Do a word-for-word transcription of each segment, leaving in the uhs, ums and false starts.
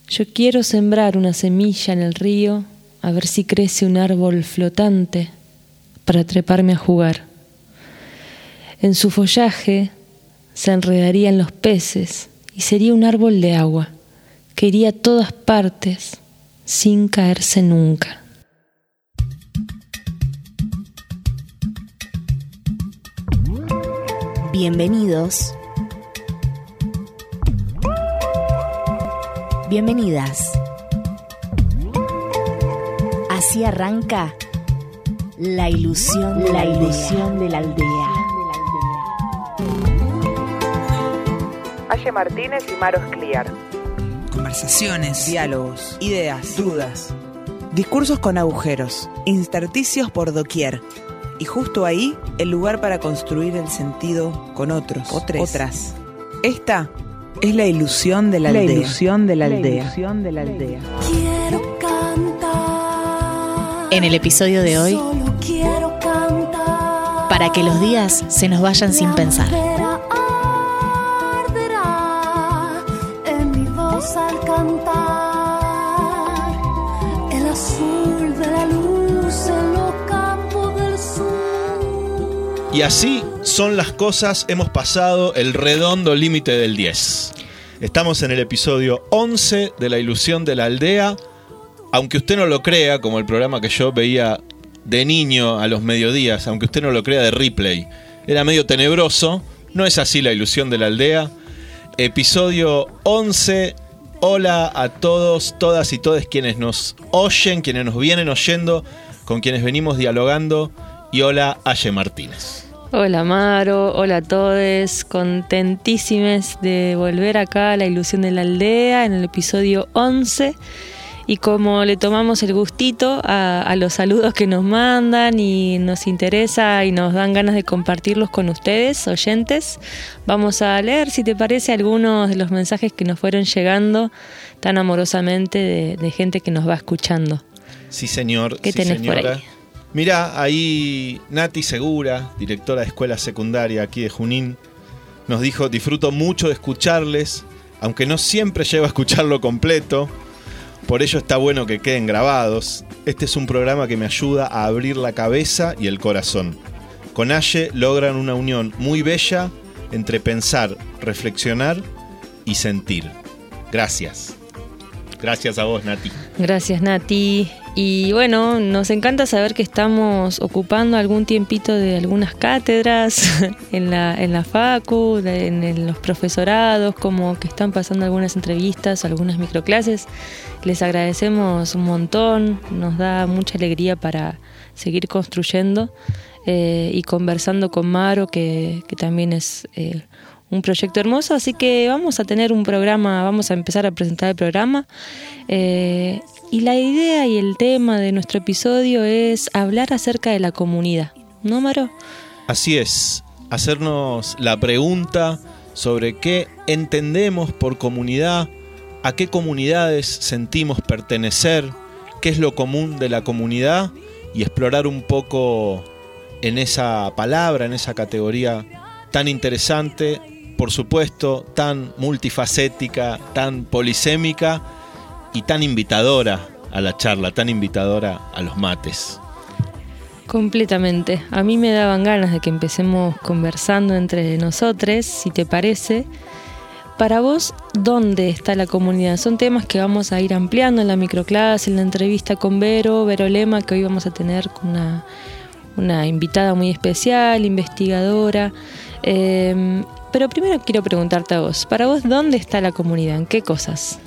Yo quiero sembrar una semilla en el río, a ver si crece un árbol flotante para treparme a jugar. En su follaje se enredarían los peces y sería un árbol de agua que iría a todas partes sin caerse nunca. Bienvenidos. Bienvenidas. Así arranca la ilusión de la, la ilusión de la aldea. Aye Martínez y Maro Escliar. Conversaciones, diálogos, ideas, dudas, discursos con agujeros, intersticios por doquier. Y justo ahí, el lugar para construir el sentido con otros, Otres. otras. Esta es la ilusión de la, la aldea. Ilusión de la, la aldea. ilusión de la aldea. Quiero cantar. En el episodio de hoy, solo quiero cantar. Para que los días se nos vayan sin pensar. Arderá en mi voz al cantar. El azul de la luz en los campos del sur. Y así son las cosas, hemos pasado el redondo límite del diez. Estamos en el episodio once de La Ilusión de la Aldea. Aunque usted no lo crea, como el programa que yo veía de niño a los mediodías, aunque usted no lo crea, de Ripley, era medio tenebroso, no es así La Ilusión de la Aldea. Episodio once. Hola a todos, todas y todes quienes nos oyen, quienes nos vienen oyendo, con quienes venimos dialogando. Y hola, Aye Martínez. Hola Maro, hola a todos, contentísimes de volver acá a La Ilusión de la Aldea en el episodio once. Y como le tomamos el gustito a, a los saludos que nos mandan y nos interesa y nos dan ganas de compartirlos con ustedes, oyentes, vamos a leer, si te parece, algunos de los mensajes que nos fueron llegando tan amorosamente de, de gente que nos va escuchando. Sí, señor. ¿Qué sí, tenés señora. por ahí? Mirá, ahí Nati Segura, directora de escuela secundaria aquí de Junín, nos dijo: disfruto mucho de escucharles, aunque no siempre llego a escucharlo completo. Por ello está bueno que queden grabados. Este es un programa que me ayuda a abrir la cabeza y el corazón. Con Aye logran una unión muy bella entre pensar, reflexionar y sentir. Gracias. Gracias a vos, Nati. Gracias, Nati. Y bueno, nos encanta saber que estamos ocupando algún tiempito de algunas cátedras en la, en la facu, de, en, en los profesorados, como que están pasando algunas entrevistas, algunas microclases. Les agradecemos un montón, nos da mucha alegría para seguir construyendo eh, y conversando con Maro, que, que también es eh, un proyecto hermoso. Así que vamos a tener un programa, vamos a empezar a presentar el programa. Eh, y la idea y el tema de nuestro episodio es hablar acerca de la comunidad, ¿no, Maro? Así es, hacernos la pregunta sobre qué entendemos por comunidad, a qué comunidades sentimos pertenecer, qué es lo común de la comunidad, y explorar un poco en esa palabra, en esa categoría tan interesante, por supuesto, tan multifacética, tan polisémica y tan invitadora a la charla, tan invitadora a los mates. Completamente. A mí me daban ganas de que empecemos conversando entre nosotros, si te parece. Para vos, ¿dónde está la comunidad? Son temas que vamos a ir ampliando en la microclase, en la entrevista con Vero, Vero Lema, que hoy vamos a tener una, una invitada muy especial, investigadora. Eh, pero primero quiero preguntarte a vos, para vos, ¿dónde está la comunidad? ¿En qué cosas?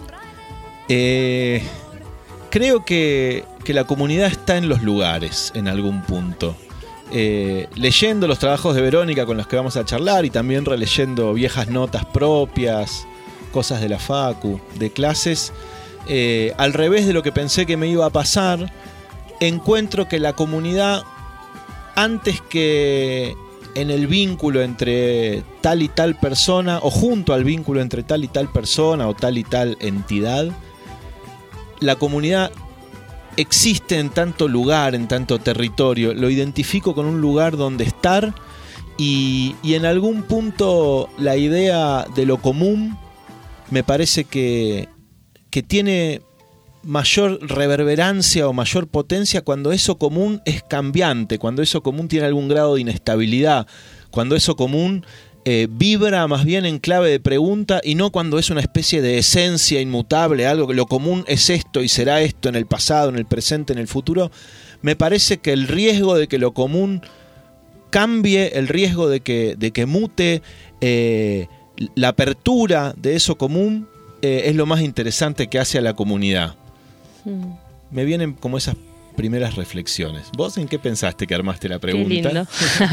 Eh, creo que, que la comunidad está en los lugares, en algún punto. Eh, leyendo los trabajos de Verónica con los que vamos a charlar y también releyendo viejas notas propias, cosas de la facu, de clases, eh, al revés de lo que pensé que me iba a pasar, encuentro que la comunidad, antes que en el vínculo entre tal y tal persona, o junto al vínculo entre tal y tal persona o tal y tal entidad, la comunidad existe en tanto lugar, en tanto territorio. Lo identifico con un lugar donde estar y, y en algún punto la idea de lo común me parece que, que tiene mayor reverberancia o mayor potencia cuando eso común es cambiante, cuando eso común tiene algún grado de inestabilidad, cuando eso común eh, vibra más bien en clave de pregunta y no cuando es una especie de esencia inmutable, algo que lo común es esto y será esto en el pasado, en el presente, en el futuro. Me parece que el riesgo de que lo común cambie, el riesgo de que, de que mute, eh, la apertura de eso común eh, es lo más interesante que hace a la comunidad. Mm. Me vienen como esas primeras reflexiones. ¿Vos en qué pensaste que armaste la pregunta? Qué lindo.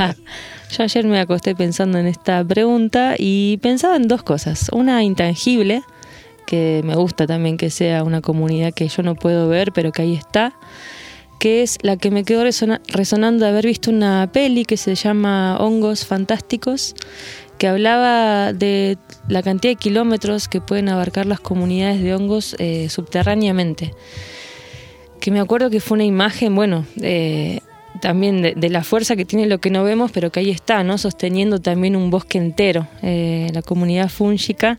Yo ayer me acosté pensando en esta pregunta y pensaba en dos cosas. Una intangible, que me gusta también que sea una comunidad que yo no puedo ver, pero que ahí está, que es la que me quedó resona- resonando de haber visto una peli que se llama Hongos Fantásticos, que hablaba de la cantidad de kilómetros que pueden abarcar las comunidades de hongos eh, subterráneamente. Que me acuerdo que fue una imagen, bueno, eh, también de, de la fuerza que tiene lo que no vemos, pero que ahí está, ¿no? Sosteniendo también un bosque entero, eh, la comunidad fúngica,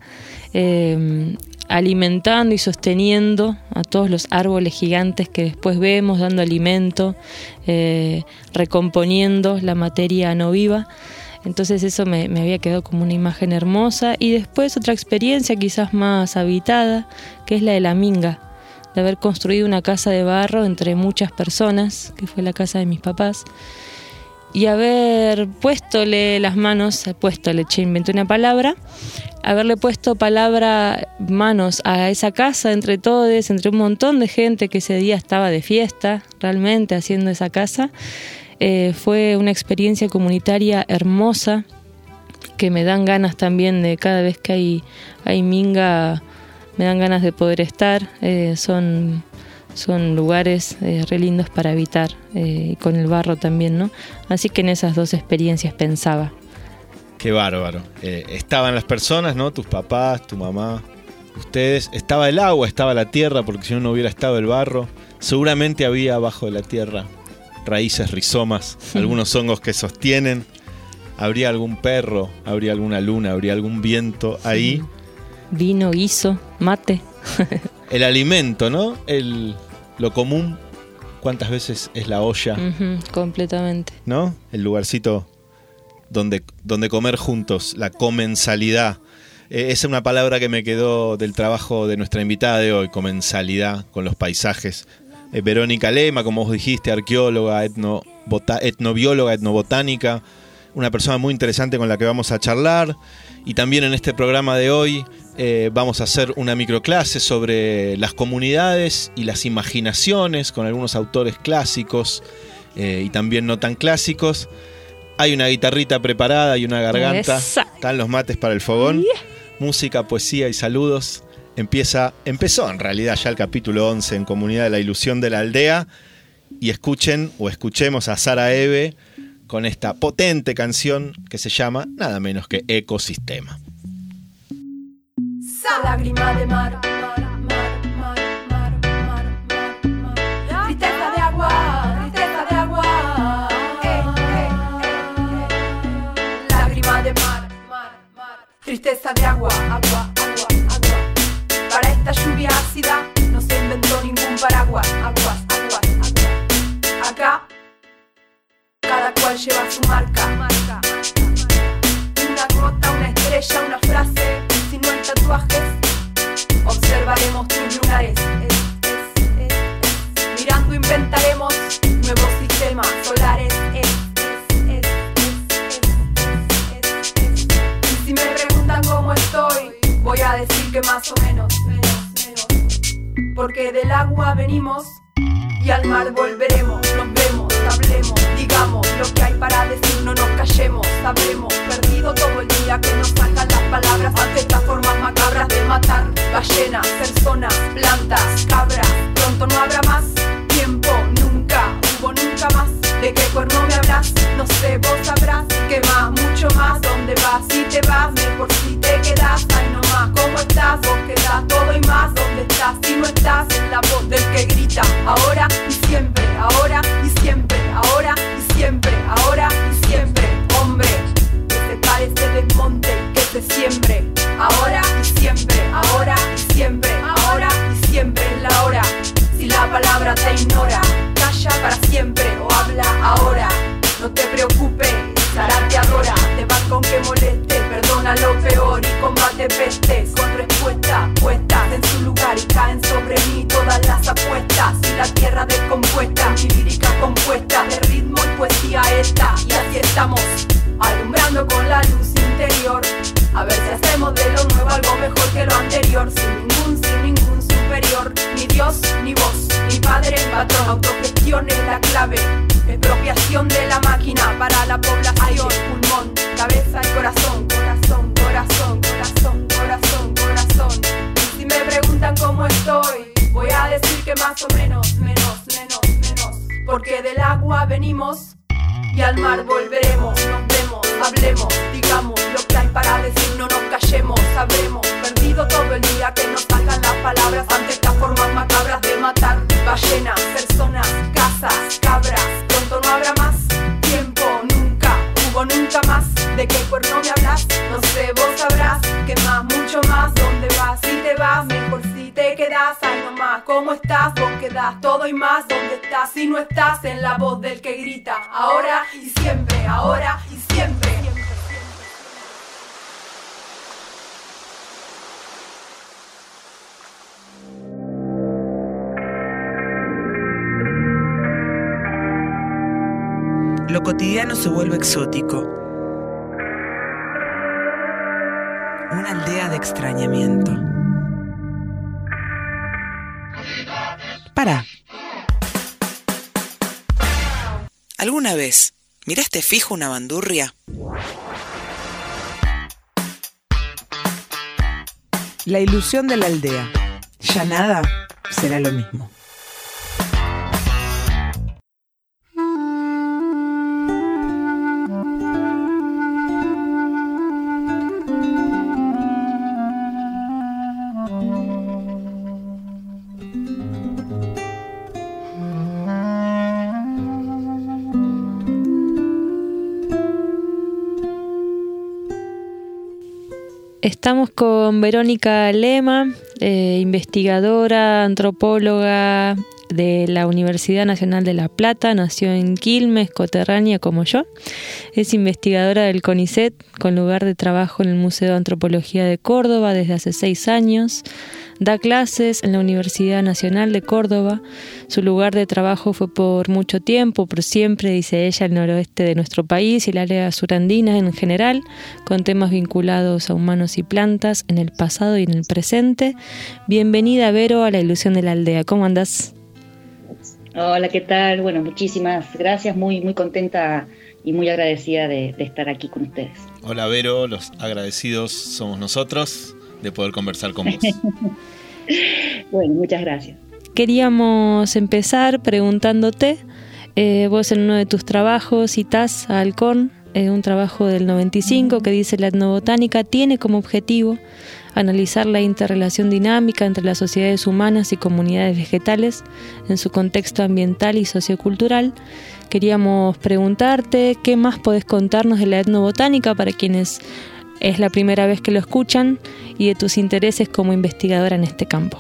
eh, alimentando y sosteniendo a todos los árboles gigantes que después vemos, dando alimento, eh, recomponiendo la materia no viva. Entonces eso me, me había quedado como una imagen hermosa. Y después otra experiencia quizás más habitada, que es la de la minga, de haber construido una casa de barro entre muchas personas, que fue la casa de mis papás, y haber puéstole las manos, puéstole, che, inventé una palabra, haberle puesto palabra, manos a esa casa entre todos, entre un montón de gente que ese día estaba de fiesta, realmente haciendo esa casa. Eh, fue una experiencia comunitaria hermosa, que me dan ganas también de cada vez que hay, hay minga, me dan ganas de poder estar. Eh, son, son lugares eh, re lindos para habitar, eh, y con el barro también, ¿no? Así que en esas dos experiencias pensaba. Qué bárbaro. Eh, estaban las personas, ¿no? Tus papás, tu mamá, ustedes. Estaba el agua, estaba la tierra, porque si no, no hubiera estado el barro. Seguramente había abajo de la tierra raíces, rizomas, sí, algunos hongos que sostienen. Habría algún perro, habría alguna luna, habría algún viento ahí. Sí. Vino, guiso, mate. El alimento, ¿no? El, lo común, ¿cuántas veces es la olla? Uh-huh, completamente. ¿No? El lugarcito donde, donde comer juntos, la comensalidad. Eh, esa es una palabra que me quedó del trabajo de nuestra invitada de hoy, comensalidad, con los paisajes. Eh, Verónica Lema, como vos dijiste, arqueóloga, etno, bota, etnobióloga, etnobotánica, una persona muy interesante con la que vamos a charlar. Y también en este programa de hoy eh, vamos a hacer una microclase sobre las comunidades y las imaginaciones con algunos autores clásicos eh, y también no tan clásicos. Hay una guitarrita preparada y una garganta. Esa. Están los mates para el fogón. Yeah. Música, poesía y saludos. Empieza, empezó en realidad ya el capítulo once en Comunidad de la Ilusión de la Aldea. Y escuchen o escuchemos a Sara Eve con esta potente canción que se llama nada menos que Ecosistema. Lágrima de mar, mar, mar, mar, mar, mar, mar, mar. Tristeza de agua, tristeza de agua. Eh, eh, eh, eh. Lágrima de mar, mar, mar. Tristeza de agua, agua, agua, agua. Para esta lluvia ácida no se inventó ningún paraguas. Aguas, aguas, aguas. Acá cada cual lleva su marca. marca. Una gota, una estrella, una frase. Si no hay tatuajes, observaremos tus lunares. Es, es, es, es. Mirando inventaremos nuevos sistemas solares. Es, es, es, es, es, es, es. Y si me preguntan cómo estoy, voy a decir que más o menos, menos, menos. Porque del agua venimos y al mar volveremos. Nos vemos, hablemos, digamos lo que hay para decir, no nos callemos. Habremos perdido todo el día que nos sacan las palabras ante estas formas macabras de matar ballenas, personas, plantas, cabras. Pronto no habrá más tiempo, nunca hubo nunca más. ¿De qué cuerno me hablas? No sé, vos sabrás. ¿Qué más? Mucho más. ¿Dónde vas? Si te vas, mejor si te quedas. Ay, no más. ¿Cómo estás? Vos quedás todo y más. ¿Dónde estás? Si no estás, es la voz del que grita. Ahora y siempre, ahora y siempre, ahora y siempre, ahora y siempre. Hombre, que se pare, se desmonte y que se siembre. Ahora y siempre, ahora y siempre, ahora y Autogestión es la clave, expropiación de la máquina para la población. Pulmón, cabeza y corazón, corazón, corazón, corazón, corazón, corazón. Y si me preguntan cómo estoy, voy a decir que más o menos, menos, menos, menos. Porque del agua venimos y al mar volveremos. Nos vemos, hablemos, digamos lo que hay para decir, no nos callemos. Sabremos, perdido todo el día, que nos salgan las palabras ante estas formas macabras de matar ballenas, personas, casas, cabras. Pronto no habrá más tiempo, nunca hubo nunca más. ¿De qué cuerno me hablas? No sé, vos sabrás. ¿Qué más? Mucho más. ¿Dónde vas? Si te vas, mejor si te quedas. Ay, no más. ¿Cómo estás? Vos quedás todo y más. ¿Dónde estás? Si no estás en la voz del que grita. Ahora y siempre, ahora y siempre. Lo cotidiano se vuelve exótico. Una aldea de extrañamiento. Para. ¿Alguna vez miraste fijo una bandurria? La ilusión de la aldea. Ya nada será lo mismo. Estamos con Verónica Lema, eh, investigadora, antropóloga de la Universidad Nacional de La Plata. Nació en Quilmes, coterránea como yo. Es investigadora del CONICET, con lugar de trabajo en el Museo de Antropología de Córdoba desde hace seis años. Da clases en la Universidad Nacional de Córdoba. Su lugar de trabajo fue por mucho tiempo, por siempre, dice ella, el noroeste de nuestro país y el área surandina en general, con temas vinculados a humanos y plantas en el pasado y en el presente. Bienvenida, Vero, a La Ilusión de la Aldea. ¿Cómo andás? Hola, ¿qué tal? Bueno, muchísimas gracias, muy, muy contenta y muy agradecida de, de estar aquí con ustedes. Hola, Vero, los agradecidos somos nosotros de poder conversar con vos. Bueno, muchas gracias. Queríamos empezar preguntándote, eh, vos en uno de tus trabajos citás a Halcón, eh, un trabajo del noventa y cinco que dice: la etnobotánica tiene como objetivo analizar la interrelación dinámica entre las sociedades humanas y comunidades vegetales en su contexto ambiental y sociocultural. Queríamos preguntarte qué más podés contarnos de la etnobotánica para quienes es la primera vez que lo escuchan y de tus intereses como investigadora en este campo.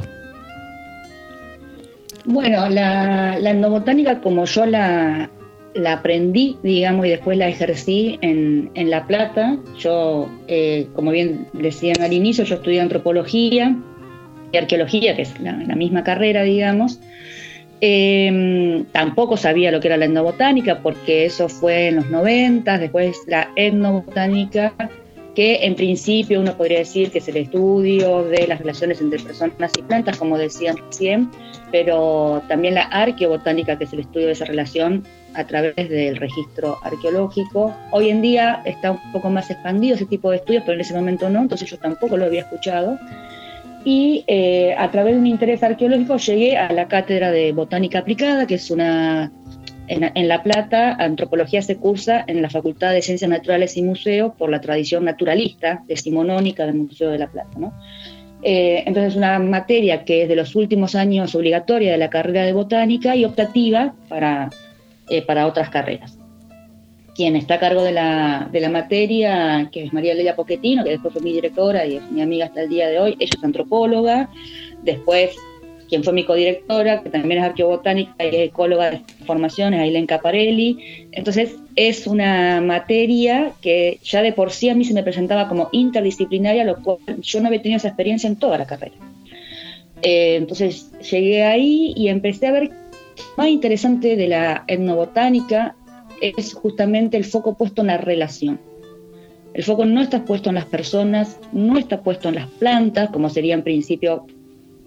Bueno, la, la etnobotánica, como yo la, la aprendí, digamos, y después la ejercí en, en La Plata. Yo, eh, como bien decían al inicio, yo estudié antropología y arqueología, que es la, la misma carrera, digamos. Eh, tampoco sabía lo que era la etnobotánica, porque eso fue en los noventas. Después la etnobotánica, que en principio uno podría decir que es el estudio de las relaciones entre personas y plantas, como decían recién, pero también la arqueobotánica, que es el estudio de esa relación a través del registro arqueológico. Hoy en día está un poco más expandido ese tipo de estudios, pero en ese momento no, entonces yo tampoco lo había escuchado. Y eh, a través de un interés arqueológico llegué a la cátedra de botánica aplicada, que es una... En, en La Plata, antropología se cursa en la Facultad de Ciencias Naturales y Museos por la tradición naturalista decimonónica del Museo de La Plata, ¿no? Eh, entonces, una materia que es de los últimos años obligatoria de la carrera de botánica y optativa para, eh, para otras carreras. Quien está a cargo de la, de la materia, que es María Lelia Pochettino, que después fue mi directora y es mi amiga hasta el día de hoy, ella es antropóloga. Después, quien fue mi codirectora, que también es arqueobotánica y es ecóloga de formación, es Ailén Caparelli. Entonces, es una materia que ya de por sí a mí se me presentaba como interdisciplinaria, lo cual yo no había tenido esa experiencia en toda la carrera. Eh, entonces, llegué ahí y empecé a ver que lo más interesante de la etnobotánica es justamente el foco puesto en la relación. El foco no está puesto en las personas, no está puesto en las plantas, como sería en principio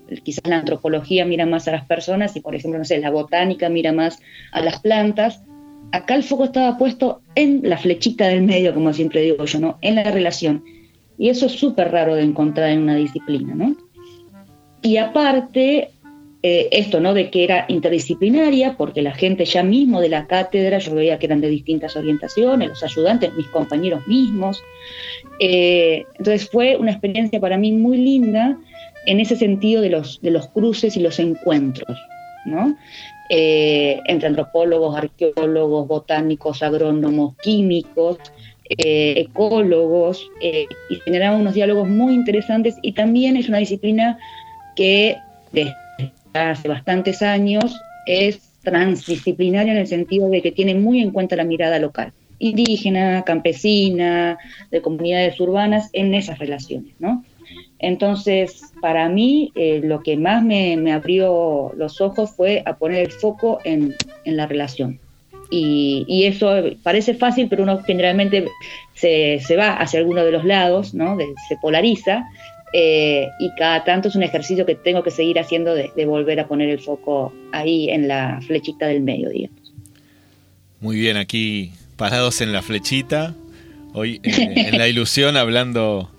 quizás la antropología mira más a las personas y, por ejemplo, no sé, la botánica mira más a las plantas. Acá el foco estaba puesto en la flechita del medio, como siempre digo yo, ¿no? En la relación. Y eso es súper raro de encontrar en una disciplina, ¿no? Y aparte, eh, esto, ¿no? De que era interdisciplinaria, porque la gente ya mismo de la cátedra, yo veía que eran de distintas orientaciones, los ayudantes, mis compañeros mismos. Eh, entonces fue una experiencia para mí muy linda en ese sentido de los, de los cruces y los encuentros, ¿no? Eh, entre antropólogos, arqueólogos, botánicos, agrónomos, químicos, eh, ecólogos, eh, y generaban unos diálogos muy interesantes, y también es una disciplina que desde hace bastantes años es transdisciplinaria en el sentido de que tiene muy en cuenta la mirada local, indígena, campesina, de comunidades urbanas, en esas relaciones, ¿no? Entonces, para mí, eh, lo que más me, me abrió los ojos fue a poner el foco en, en la relación. Y, y eso parece fácil, pero uno generalmente se, se va hacia alguno de los lados, ¿no? De, se polariza, eh, y cada tanto es un ejercicio que tengo que seguir haciendo de, de volver a poner el foco ahí en la flechita del medio, digamos. Muy bien, aquí parados en la flechita, hoy eh, en la ilusión hablando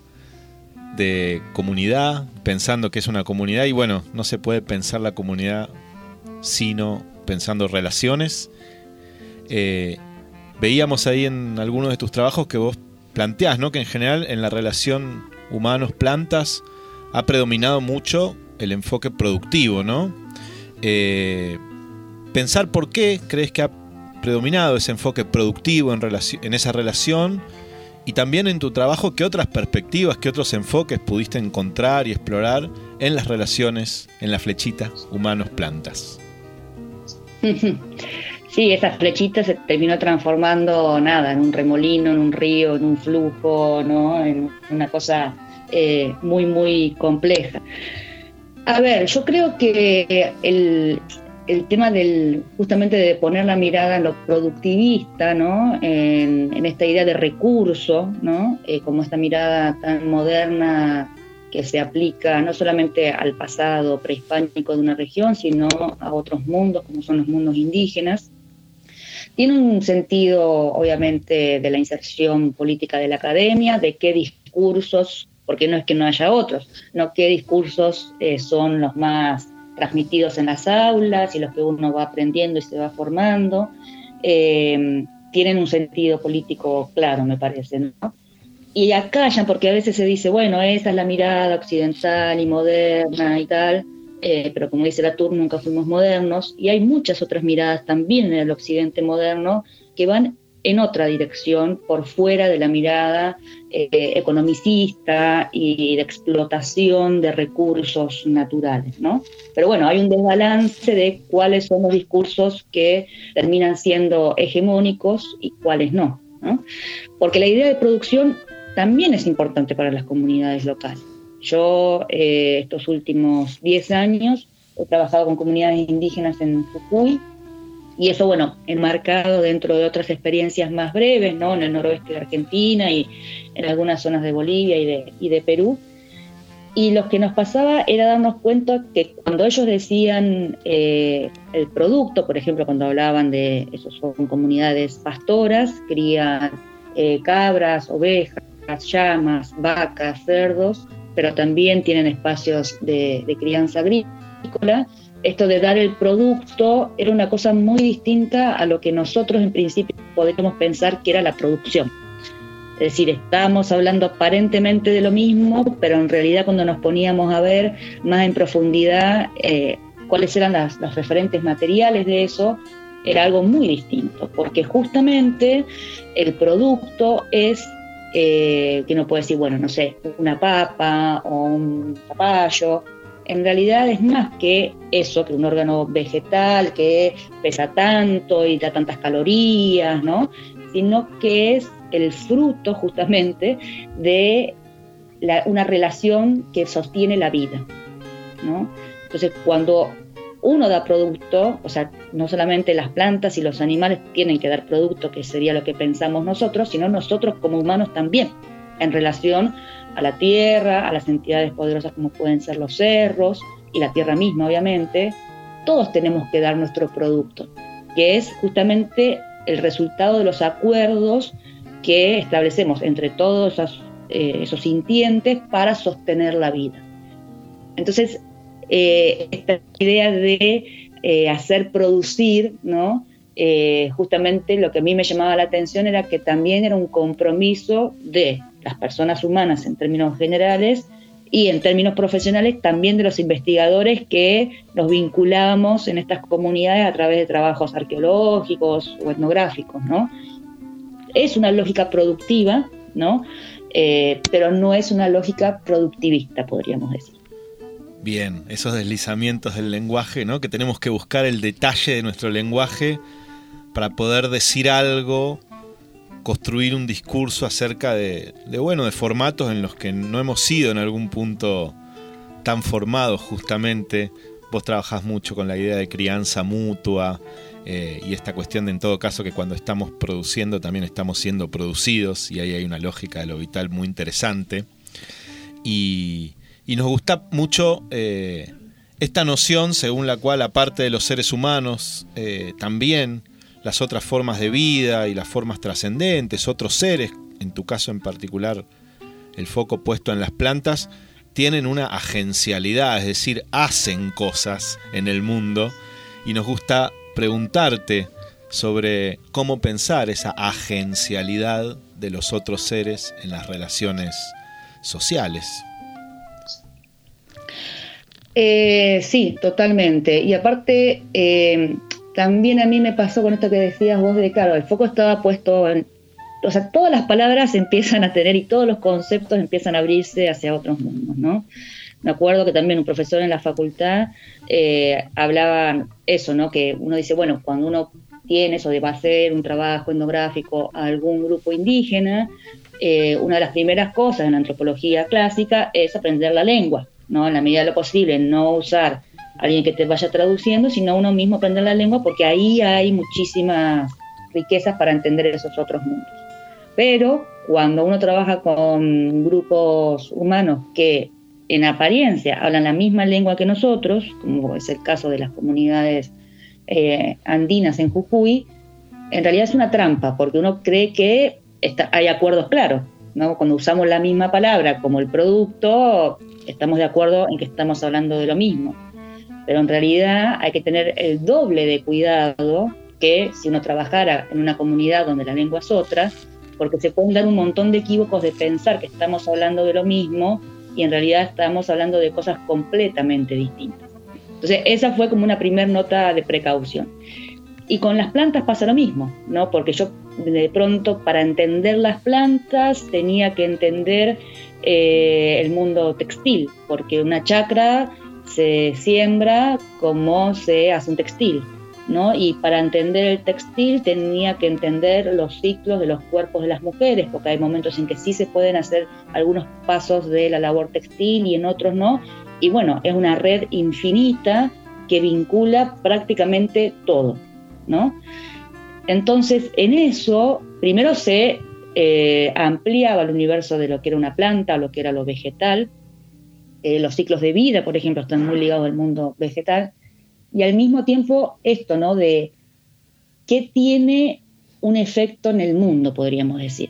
de comunidad, pensando que es una comunidad, y bueno, no se puede pensar la comunidad sino pensando relaciones. Eh, veíamos ahí en algunos de tus trabajos que vos planteás, ¿no? Que en general en la relación humanos-plantas ha predominado mucho el enfoque productivo, ¿no? Eh, pensar por qué crees que ha predominado ese enfoque productivo en, relaci- en esa relación. Y también en tu trabajo, ¿qué otras perspectivas, qué otros enfoques pudiste encontrar y explorar en las relaciones, en la flechita humanos-plantas? Sí, esa flechita se terminó transformando, nada, en un remolino, en un río, en un flujo, ¿no? En una cosa eh, muy, muy compleja. A ver, yo creo que el... el tema del justamente de poner la mirada en lo productivista, ¿no? En, en esta idea de recurso, ¿no? Eh, como esta mirada tan moderna que se aplica no solamente al pasado prehispánico de una región, sino a otros mundos, como son los mundos indígenas. Tiene un sentido, obviamente, de la inserción política de la academia, de qué discursos, porque no es que no haya otros, no qué discursos eh, son los más transmitidos en las aulas y los que uno va aprendiendo y se va formando, eh, tienen un sentido político claro, me parece, ¿no? Y acallan, porque a veces se dice, bueno, esa es la mirada occidental y moderna y tal, eh, pero como dice Latour, nunca fuimos modernos, y hay muchas otras miradas también en el occidente moderno que van en otra dirección, por fuera de la mirada eh, economicista y de explotación de recursos naturales, ¿no? Pero bueno, hay un desbalance de cuáles son los discursos que terminan siendo hegemónicos y cuáles no, ¿no? Porque la idea de producción también es importante para las comunidades locales. Yo eh, estos últimos diez años he trabajado con comunidades indígenas en Jujuy, y eso, bueno, enmarcado dentro de otras experiencias más breves, ¿no? En el noroeste de Argentina y en algunas zonas de Bolivia y de, y de Perú. Y lo que nos pasaba era darnos cuenta que cuando ellos decían eh, el producto, por ejemplo, cuando hablaban de, esos son comunidades pastoras, crían eh, cabras, ovejas, llamas, vacas, cerdos, pero también tienen espacios de, de crianza agrícola. Esto de dar el producto era una cosa muy distinta a lo que nosotros en principio podríamos pensar que era la producción. Es decir, estábamos hablando aparentemente de lo mismo, pero en realidad cuando nos poníamos a ver más en profundidad eh, cuáles eran las, los referentes materiales de eso, era algo muy distinto, porque justamente el producto es, eh, que uno puede decir, bueno, no sé, una papa o un zapallo. En realidad es más que eso, que un órgano vegetal que pesa tanto y da tantas calorías, ¿no? Sino que es el fruto justamente de la, una relación que sostiene la vida, ¿no? Entonces, cuando uno da producto, o sea, no solamente las plantas y los animales tienen que dar producto, que sería lo que pensamos nosotros, sino nosotros como humanos también, en relación a la tierra, a las entidades poderosas como pueden ser los cerros, y la tierra misma, obviamente, todos tenemos que dar nuestro producto, que es justamente el resultado de los acuerdos que establecemos entre todos esos, eh, esos sintientes para sostener la vida. Entonces, eh, esta idea de eh, hacer producir, ¿no? Eh, justamente lo que a mí me llamaba la atención era que también era un compromiso de las personas humanas en términos generales y en términos profesionales también de los investigadores que nos vinculamos en estas comunidades a través de trabajos arqueológicos o etnográficos, ¿no? Es una lógica productiva, ¿no? Eh, pero no es una lógica productivista, podríamos decir. Bien, esos deslizamientos del lenguaje, ¿no? Que tenemos que buscar el detalle de nuestro lenguaje para poder decir algo, construir un discurso acerca de, de, bueno, de formatos en los que no hemos sido en algún punto tan formados justamente. Vos trabajás mucho con la idea de crianza mutua eh, y esta cuestión de, en todo caso, que cuando estamos produciendo también estamos siendo producidos, y ahí hay una lógica de lo vital muy interesante. Y, y nos gusta mucho eh, esta noción según la cual, aparte de los seres humanos, eh, también las otras formas de vida y las formas trascendentes, otros seres, en tu caso en particular el foco puesto en las plantas, tienen una agencialidad, es decir, hacen cosas en el mundo, y nos gusta preguntarte sobre cómo pensar esa agencialidad de los otros seres en las relaciones sociales. Eh, sí, totalmente. Y aparte, eh, también a mí me pasó con esto que decías vos de, claro, el foco estaba puesto en, o sea, todas las palabras empiezan a tener y todos los conceptos empiezan a abrirse hacia otros mundos, ¿no? Me acuerdo que también un profesor en la facultad eh, hablaba eso, ¿no? Que uno dice, bueno, cuando uno tiene eso de va a hacer un trabajo etnográfico a algún grupo indígena, eh, una de las primeras cosas en la antropología clásica es aprender la lengua, ¿no? En la medida de lo posible, no usar alguien que te vaya traduciendo, sino uno mismo aprender la lengua, porque ahí hay muchísimas riquezas para entender esos otros mundos. Pero cuando uno trabaja con grupos humanos que en apariencia hablan la misma lengua que nosotros, como es el caso de las comunidades eh, andinas en Jujuy, en realidad es una trampa, porque uno cree que está, hay acuerdos claros, ¿no? Cuando usamos la misma palabra como el producto, estamos de acuerdo en que estamos hablando de lo mismo. Pero en realidad hay que tener el doble de cuidado que si uno trabajara en una comunidad donde la lengua es otra, porque se pueden dar un montón de equívocos de pensar que estamos hablando de lo mismo y en realidad estamos hablando de cosas completamente distintas. Entonces esa fue como una primera nota de precaución. Y con las plantas pasa lo mismo, ¿no? Porque yo de pronto para entender las plantas tenía que entender eh, el mundo textil, porque una chacra se siembra como se hace un textil, ¿no? Y para entender el textil tenía que entender los ciclos de los cuerpos de las mujeres, porque hay momentos en que sí se pueden hacer algunos pasos de la labor textil y en otros no. Y bueno, es una red infinita que vincula prácticamente todo, ¿no? Entonces, en eso, primero se eh, ampliaba el universo de lo que era una planta, lo que era lo vegetal. Eh, los ciclos de vida, por ejemplo, están muy ligados al mundo vegetal. Y al mismo tiempo esto, ¿no? De qué tiene un efecto en el mundo, podríamos decir.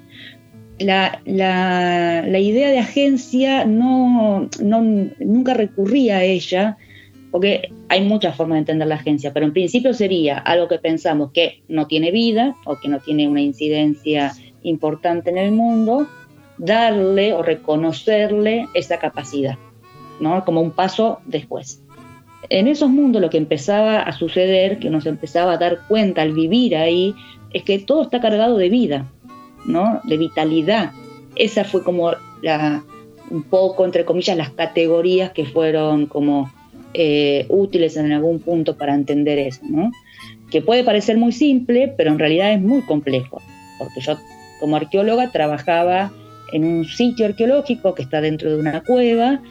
La, la, la idea de agencia no, no, nunca recurría a ella, porque hay muchas formas de entender la agencia, pero en principio sería algo que pensamos que no tiene vida o que no tiene una incidencia importante en el mundo, darle o reconocerle esa capacidad, ¿no? Como un paso después. En esos mundos lo que empezaba a suceder, que nos empezaba a dar cuenta al vivir ahí, es que todo está cargado de vida, ¿no? De vitalidad. Esa fue como la, un poco, entre comillas, las categorías que fueron como eh, útiles en algún punto para entender eso, ¿no? Que puede parecer muy simple, pero en realidad es muy complejo, porque yo como arqueóloga trabajaba en un sitio arqueológico que está dentro de una cueva,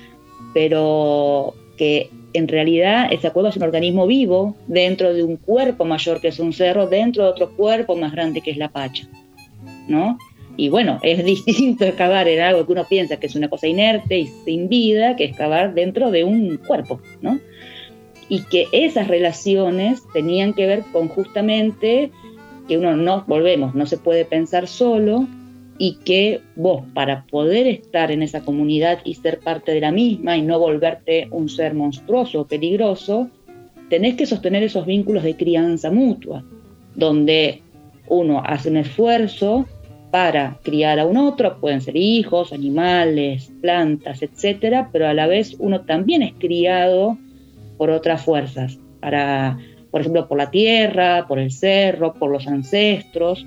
pero que en realidad esa cueva es un organismo vivo dentro de un cuerpo mayor que es un cerro, dentro de otro cuerpo más grande que es la Pacha, ¿no? Y bueno, es distinto excavar en algo que uno piensa que es una cosa inerte y sin vida, que excavar dentro de un cuerpo, ¿no? Y que esas relaciones tenían que ver con justamente que uno no, volvemos, no se puede pensar solo, y que vos, para poder estar en esa comunidad y ser parte de la misma y no volverte un ser monstruoso o peligroso, tenés que sostener esos vínculos de crianza mutua, donde uno hace un esfuerzo para criar a un otro, pueden ser hijos, animales, plantas, etcétera, pero a la vez uno también es criado por otras fuerzas, para, por ejemplo, por la tierra, por el cerro, por los ancestros,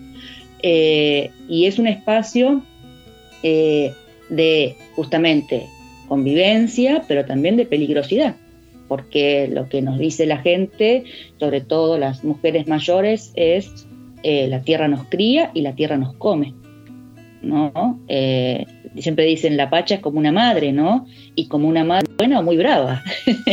eh, y es un espacio eh, de justamente convivencia, pero también de peligrosidad, porque lo que nos dice la gente, sobre todo las mujeres mayores, es eh, la tierra nos cría y la tierra nos come, ¿no? Eh, siempre dicen la Pacha es como una madre, ¿no? Y como una madre buena o muy brava.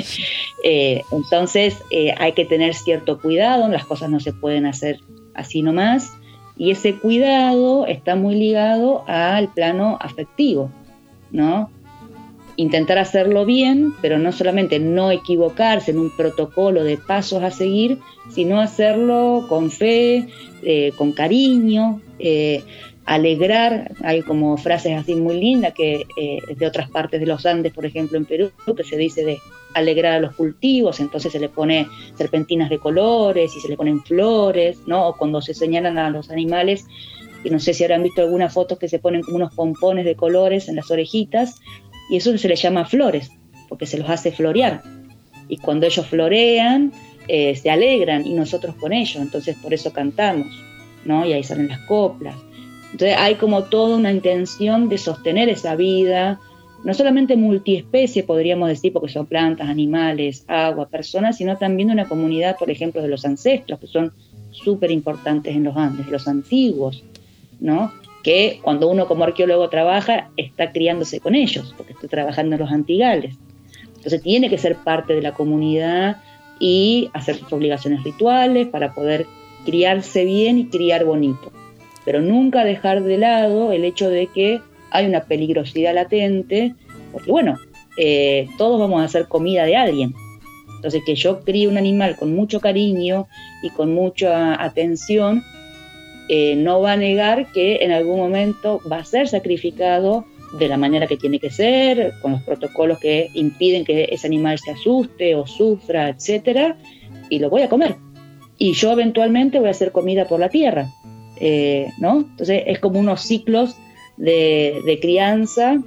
eh, entonces eh, hay que tener cierto cuidado, las cosas no se pueden hacer así nomás, y ese cuidado está muy ligado al plano afectivo, ¿no? Intentar hacerlo bien, pero no solamente no equivocarse en un protocolo de pasos a seguir, sino hacerlo con fe, eh, con cariño, eh, alegrar. Hay como frases así muy lindas que eh, de otras partes de los Andes, por ejemplo en Perú, que se dice de alegrar a los cultivos, entonces se le pone serpentinas de colores y se le ponen flores, ¿no? O cuando se señalan a los animales, y no sé si habrán visto algunas fotos que se ponen como unos pompones de colores en las orejitas, y eso se les llama flores, porque se los hace florear. Y cuando ellos florean, eh, se alegran, y nosotros con ellos, entonces por eso cantamos, ¿no? Y ahí salen las coplas. Entonces hay como toda una intención de sostener esa vida, no solamente multiespecie, podríamos decir, porque son plantas, animales, agua, personas, sino también de una comunidad, por ejemplo, de los ancestros, que son súper importantes en los Andes, de los antiguos, ¿no? Que cuando uno como arqueólogo trabaja, está criándose con ellos, porque está trabajando en los antigales. Entonces tiene que ser parte de la comunidad y hacer sus obligaciones rituales para poder criarse bien y criar bonito. Pero nunca dejar de lado el hecho de que hay una peligrosidad latente, porque bueno, eh, todos vamos a hacer comida de alguien. Entonces que yo críe un animal con mucho cariño y con mucha atención, eh, no va a negar que en algún momento va a ser sacrificado de la manera que tiene que ser, con los protocolos que impiden que ese animal se asuste o sufra, etcétera, y lo voy a comer. Y yo eventualmente voy a hacer comida por la tierra, eh, ¿no? Entonces es como unos ciclos de, de crianza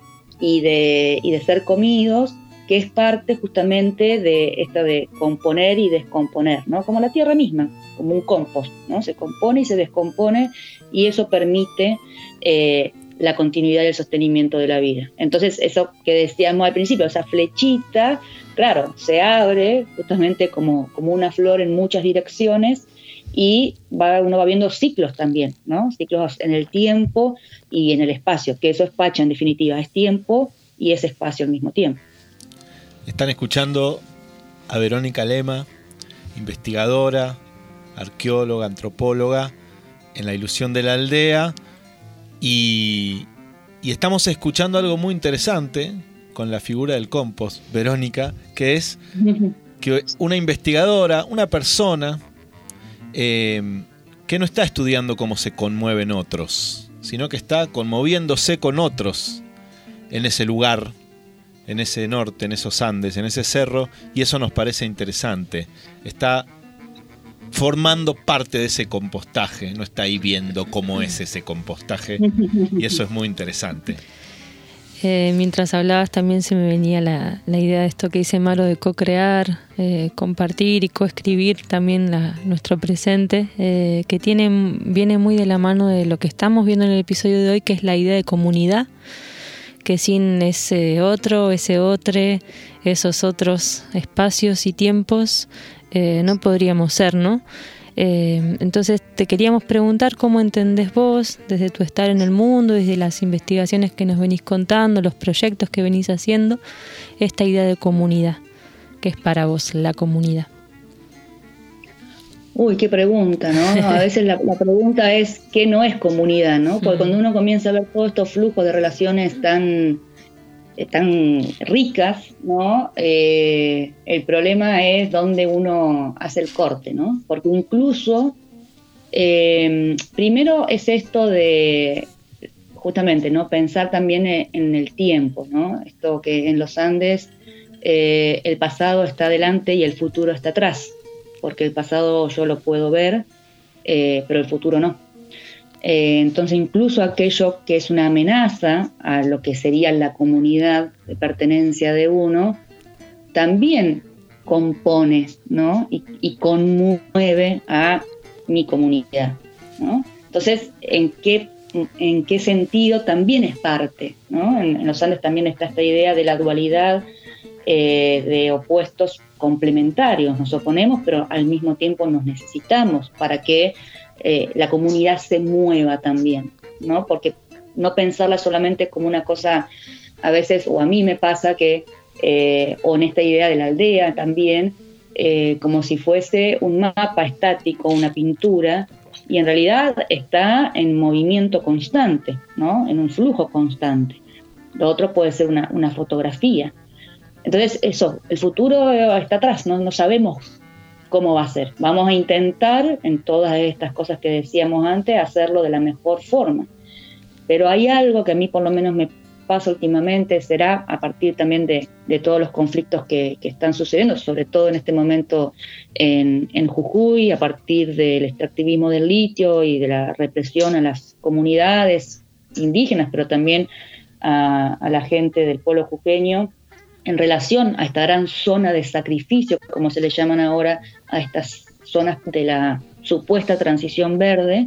y de, y de ser comidos, que es parte justamente de esta de componer y descomponer, ¿no? Como la tierra misma, como un compost, ¿no? Se compone y se descompone, y eso permite eh, la continuidad y el sostenimiento de la vida. Entonces, eso que decíamos al principio, esa flechita, claro, se abre justamente como, como una flor en muchas direcciones, y va, uno va viendo ciclos también, ¿no? Ciclos en el tiempo y en el espacio, que eso es Pacha en definitiva, es tiempo y es espacio al mismo tiempo. Están escuchando a Verónica Lema, investigadora, arqueóloga, antropóloga en La ilusión de la aldea, y, y estamos escuchando algo muy interesante con la figura del compost, Verónica, que es que una investigadora, una persona eh, que no está estudiando cómo se conmueven otros, sino que está conmoviéndose con otros en ese lugar, en ese norte, en esos Andes, en ese cerro, y eso nos parece interesante. Está formando parte de ese compostaje, no está ahí viendo cómo es ese compostaje, y eso es muy interesante. Eh, mientras hablabas también se me venía la, la idea de esto que dice Maro, de co-crear, eh, compartir y coescribir también la, nuestro presente, eh, que tiene, viene muy de la mano de lo que estamos viendo en el episodio de hoy, que es la idea de comunidad, que sin ese otro, ese otro, esos otros espacios y tiempos, eh, no podríamos ser, ¿no? Eh, entonces te queríamos preguntar cómo entendés vos, desde tu estar en el mundo, desde las investigaciones que nos venís contando, los proyectos que venís haciendo, esta idea de comunidad. ¿Qué es para vos la comunidad? Uy, qué pregunta, ¿no? A veces la, la pregunta es ¿qué no es comunidad, no? Porque cuando uno comienza a ver todos estos flujos de relaciones tan, eh, tan ricas, ¿no? Eh, el problema es donde uno hace el corte, ¿no? Porque incluso, eh, primero es esto de, justamente, ¿no? Pensar también en, en el tiempo, ¿no? Esto que en los Andes eh, el pasado está adelante y el futuro está atrás. Porque el pasado yo lo puedo ver, eh, pero el futuro no. Eh, entonces, incluso aquello que es una amenaza a lo que sería la comunidad de pertenencia de uno, también compone, ¿no? y, y conmueve a mi comunidad, ¿no? Entonces, ¿en qué, en qué sentido también es parte, ¿no? En, en los Andes también está esta idea de la dualidad, eh, de opuestos complementarios, nos oponemos, pero al mismo tiempo nos necesitamos para que eh, la comunidad se mueva también, ¿no? Porque no pensarla solamente como una cosa, a veces, o a mí me pasa que, eh, o en esta idea de la aldea también, eh, como si fuese un mapa estático, una pintura, y en realidad está en movimiento constante, ¿no? En un flujo constante. Lo otro puede ser una, una fotografía. Entonces, eso, el futuro está atrás, ¿no? No sabemos cómo va a ser. Vamos a intentar, en todas estas cosas que decíamos antes, hacerlo de la mejor forma. Pero hay algo que a mí por lo menos me pasa últimamente, será a partir también de, de todos los conflictos que, que están sucediendo, sobre todo en este momento en, en Jujuy, a partir del extractivismo del litio y de la represión a las comunidades indígenas, pero también a, a la gente del pueblo jujeño, en relación a esta gran zona de sacrificio, como se le llaman ahora a estas zonas de la supuesta transición verde,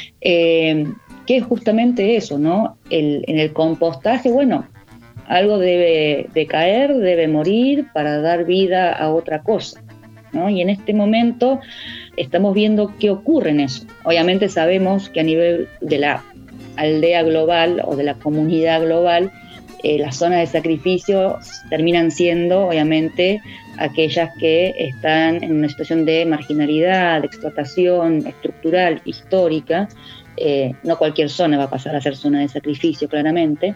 eh, que es justamente eso, ¿no? El, en el compostaje, bueno, algo debe de caer, debe morir para dar vida a otra cosa, ¿no? Y en este momento estamos viendo qué ocurre en eso. Obviamente sabemos que a nivel de la aldea global o de la comunidad global, Eh, las zonas de sacrificio terminan siendo, obviamente, aquellas que están en una situación de marginalidad, de explotación estructural, histórica. Eh, no cualquier zona va a pasar a ser zona de sacrificio, claramente.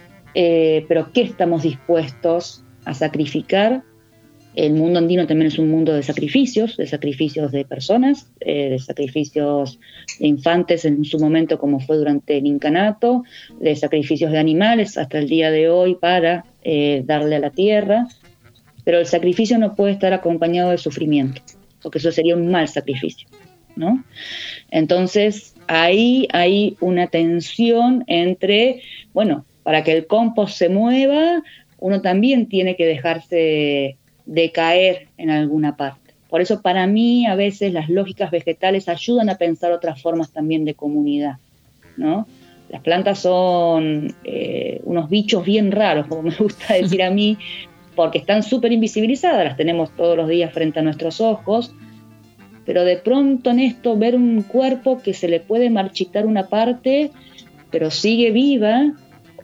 Eh, pero ¿qué estamos dispuestos a sacrificar? El mundo andino también es un mundo de sacrificios, de sacrificios de personas, eh, de sacrificios de infantes en su momento, como fue durante el incanato, de sacrificios de animales hasta el día de hoy para eh, darle a la tierra. Pero el sacrificio no puede estar acompañado de sufrimiento, porque eso sería un mal sacrificio, ¿no? Entonces, ahí hay una tensión entre, bueno, para que el compost se mueva, uno también tiene que dejarse de caer en alguna parte. Por eso para mí a veces las lógicas vegetales ayudan a pensar otras formas también de comunidad, ¿no? Las plantas son eh, unos bichos bien raros, como me gusta decir a mí, porque están súper invisibilizadas, las tenemos todos los días frente a nuestros ojos, pero de pronto en esto ver un cuerpo que se le puede marchitar una parte, pero sigue viva,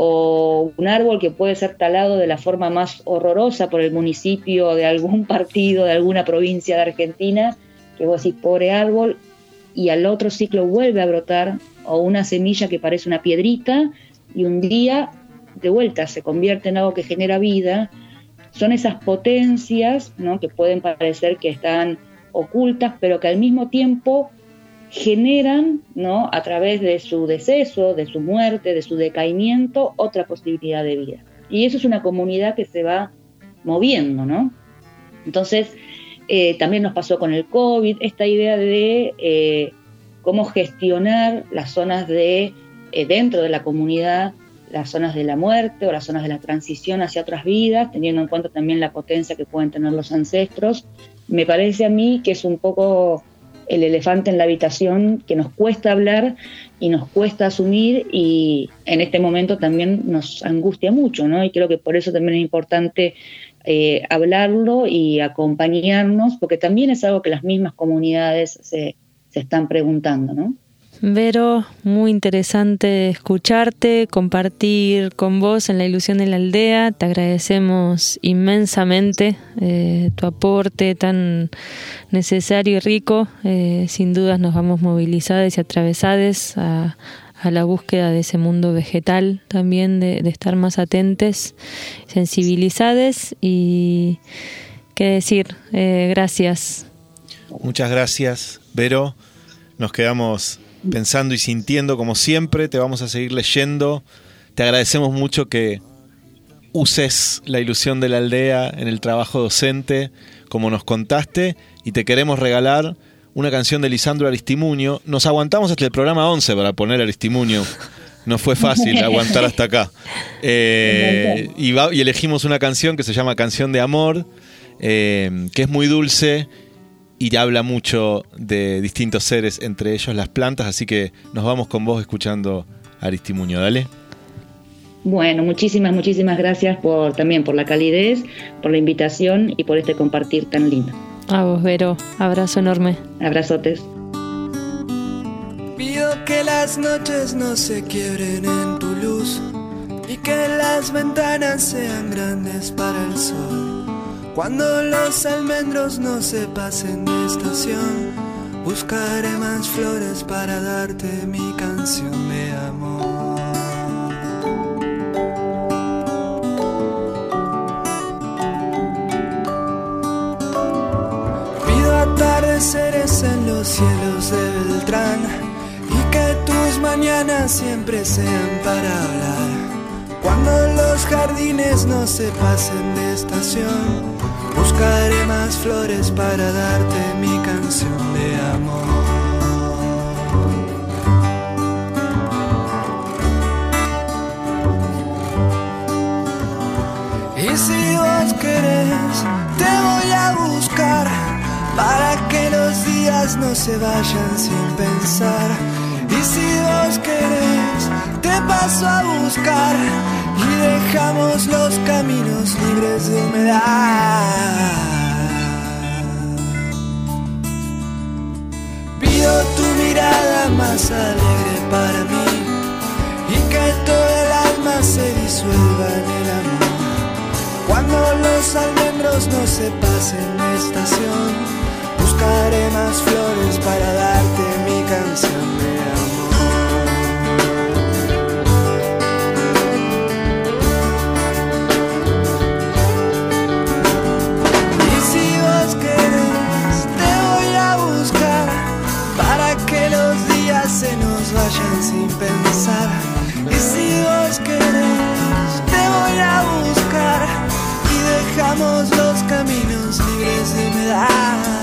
o un árbol que puede ser talado de la forma más horrorosa por el municipio de algún partido, de alguna provincia de Argentina, que vos decís, pobre árbol, y al otro ciclo vuelve a brotar, o una semilla que parece una piedrita, y un día, de vuelta, se convierte en algo que genera vida. Son esas potencias, ¿no?, que pueden parecer que están ocultas, pero que al mismo tiempo generan, ¿no?, a través de su deceso, de su muerte, de su decaimiento, otra posibilidad de vida. Y eso es una comunidad que se va moviendo, ¿no? Entonces, eh, también nos pasó con el COVID, esta idea de eh, cómo gestionar las zonas de, eh, dentro de la comunidad, las zonas de la muerte o las zonas de la transición hacia otras vidas, teniendo en cuenta también la potencia que pueden tener los ancestros. Me parece a mí que es un poco el elefante en la habitación que nos cuesta hablar y nos cuesta asumir, y en este momento también nos angustia mucho, ¿no? Y creo que por eso también es importante eh, hablarlo y acompañarnos, porque también es algo que las mismas comunidades se, se están preguntando, ¿no? Vero, muy interesante escucharte, compartir con vos en la ilusión de la aldea. Te agradecemos inmensamente eh, tu aporte tan necesario y rico. Eh, sin dudas nos vamos movilizadas y atravesadas a, a la búsqueda de ese mundo vegetal también, de, de estar más atentes, sensibilizadas y qué decir, eh, gracias. Muchas gracias, Vero. Nos quedamos pensando y sintiendo como siempre, te vamos a seguir leyendo. Te agradecemos mucho que uses la ilusión de la aldea en el trabajo docente, como nos contaste, y te queremos regalar una canción de Lisandro Aristimuño. Nos aguantamos hasta el programa once para poner Aristimuño. No fue fácil aguantar hasta acá. Eh, y, va, y elegimos una canción que se llama Canción de Amor, eh, que es muy dulce y habla mucho de distintos seres, entre ellos las plantas, así que nos vamos con vos escuchando Aristimuño, dale. Bueno, muchísimas, muchísimas gracias por también por la calidez, por la invitación y por este compartir tan lindo. A vos, Vero, abrazo enorme. Abrazotes. Pido que las noches no se quiebren en tu luz y que las ventanas sean grandes para el sol. Cuando los almendros no se pasen de estación, buscaré más flores para darte mi canción de amor. Pido atardeceres en los cielos de Beltrán y que tus mañanas siempre sean para hablar. Cuando los jardines no se pasen de estación, buscaré más flores para darte mi canción de amor. Y si vos querés, te voy a buscar para que los días no se vayan sin pensar. Y si vos querés, te paso a buscar y dejamos los caminos libres de humedad. Pido tu mirada más alegre para mí y que todo el alma se disuelva en el amor. Cuando los almendros no se pasen de estación, buscaré más flores para darte mi canción de amor. Se nos vayan sin pensar. Y si vos querés, te voy a buscar y dejamos los caminos libres de humedad.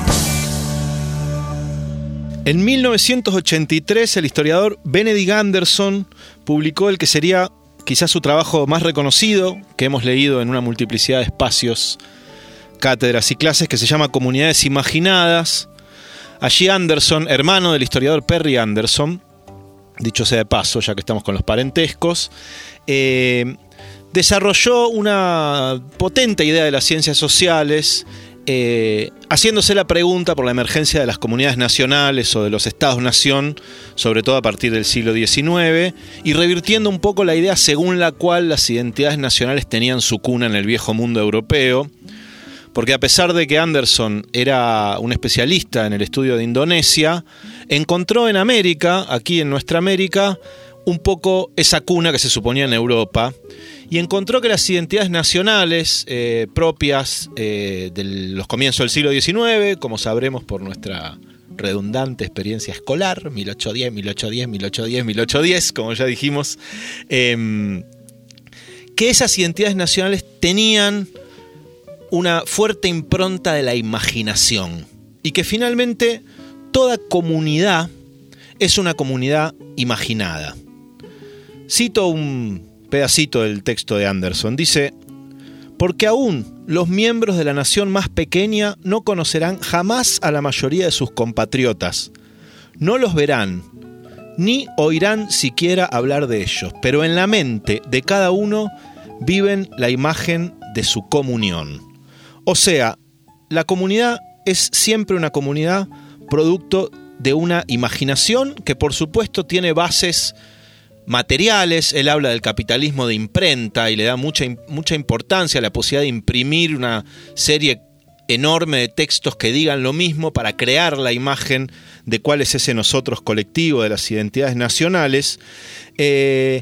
En mil novecientos ochenta y tres el historiador Benedict Anderson publicó el que sería quizás su trabajo más reconocido, que hemos leído en una multiplicidad de espacios, cátedras y clases, que se llama Comunidades Imaginadas. Allí Anderson, hermano del historiador Perry Anderson, dicho sea de paso, ya que estamos con los parentescos, eh, desarrolló una potente idea de las ciencias sociales, eh, haciéndose la pregunta por la emergencia de las comunidades nacionales o de los estados-nación, sobre todo a partir del siglo diecinueve, y revirtiendo un poco la idea según la cual las identidades nacionales tenían su cuna en el viejo mundo europeo. Porque a pesar de que Anderson era un especialista en el estudio de Indonesia, encontró en América, aquí en nuestra América, un poco esa cuna que se suponía en Europa, y encontró que las identidades nacionales eh, propias eh, de los comienzos del siglo diecinueve, como sabremos por nuestra redundante experiencia escolar, mil ochocientos diez, mil ochocientos diez, mil ochocientos diez, mil ochocientos diez, como ya dijimos, eh, que esas identidades nacionales tenían una fuerte impronta de la imaginación y que finalmente toda comunidad es una comunidad imaginada. Cito un pedacito del texto de Anderson. Dice: porque aún los miembros de la nación más pequeña no conocerán jamás a la mayoría de sus compatriotas, no los verán, ni oirán siquiera hablar de ellos, pero en la mente de cada uno viven la imagen de su comunión. O sea, la comunidad es siempre una comunidad producto de una imaginación que por supuesto tiene bases materiales. Él habla del capitalismo de imprenta y le da mucha, mucha importancia a la posibilidad de imprimir una serie enorme de textos que digan lo mismo para crear la imagen de cuál es ese nosotros colectivo, de las identidades nacionales. Eh,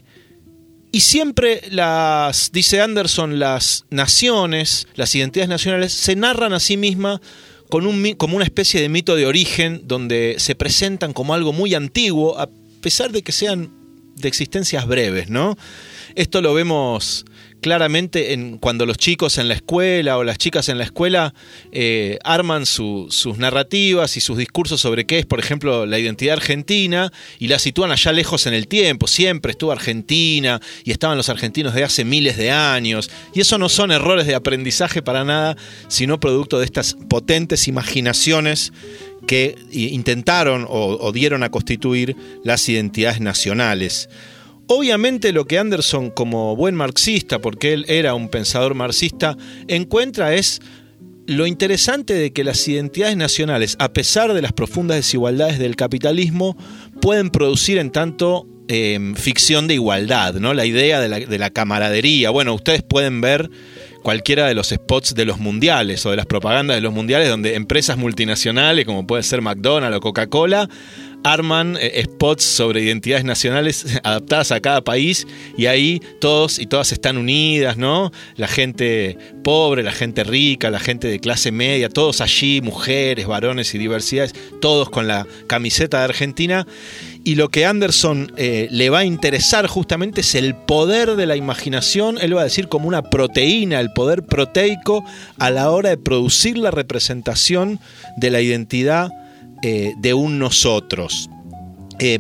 y siempre las, dice Anderson, las naciones, las identidades nacionales se narran a sí mismas con un, como una especie de mito de origen, donde se presentan como algo muy antiguo, a pesar de que sean de existencias breves, ¿no? Esto lo vemos claramente en, cuando los chicos en la escuela o las chicas en la escuela eh, arman su, sus narrativas y sus discursos sobre qué es, por ejemplo, la identidad argentina, y la sitúan allá lejos en el tiempo. Siempre estuvo Argentina y estaban los argentinos de hace miles de años, y eso no son errores de aprendizaje para nada, sino producto de estas potentes imaginaciones que intentaron o, o dieron a constituir las identidades nacionales. Obviamente lo que Anderson, como buen marxista, porque él era un pensador marxista, encuentra es lo interesante de que las identidades nacionales, a pesar de las profundas desigualdades del capitalismo, pueden producir en tanto eh, ficción de igualdad, ¿no? La idea de la, de la camaradería. Bueno, ustedes pueden ver cualquiera de los spots de los mundiales o de las propagandas de los mundiales, donde empresas multinacionales, como puede ser McDonald's o Coca-Cola, arman eh, spots sobre identidades nacionales adaptadas a cada país, y ahí todos y todas están unidas, ¿no? La gente pobre, la gente rica, la gente de clase media, todos allí, mujeres, varones y diversidades, todos con la camiseta de Argentina. Y lo que Anderson eh, le va a interesar justamente es el poder de la imaginación. Él va a decir como una proteína, el poder proteico a la hora de producir la representación de la identidad eh, de un nosotros. Eh,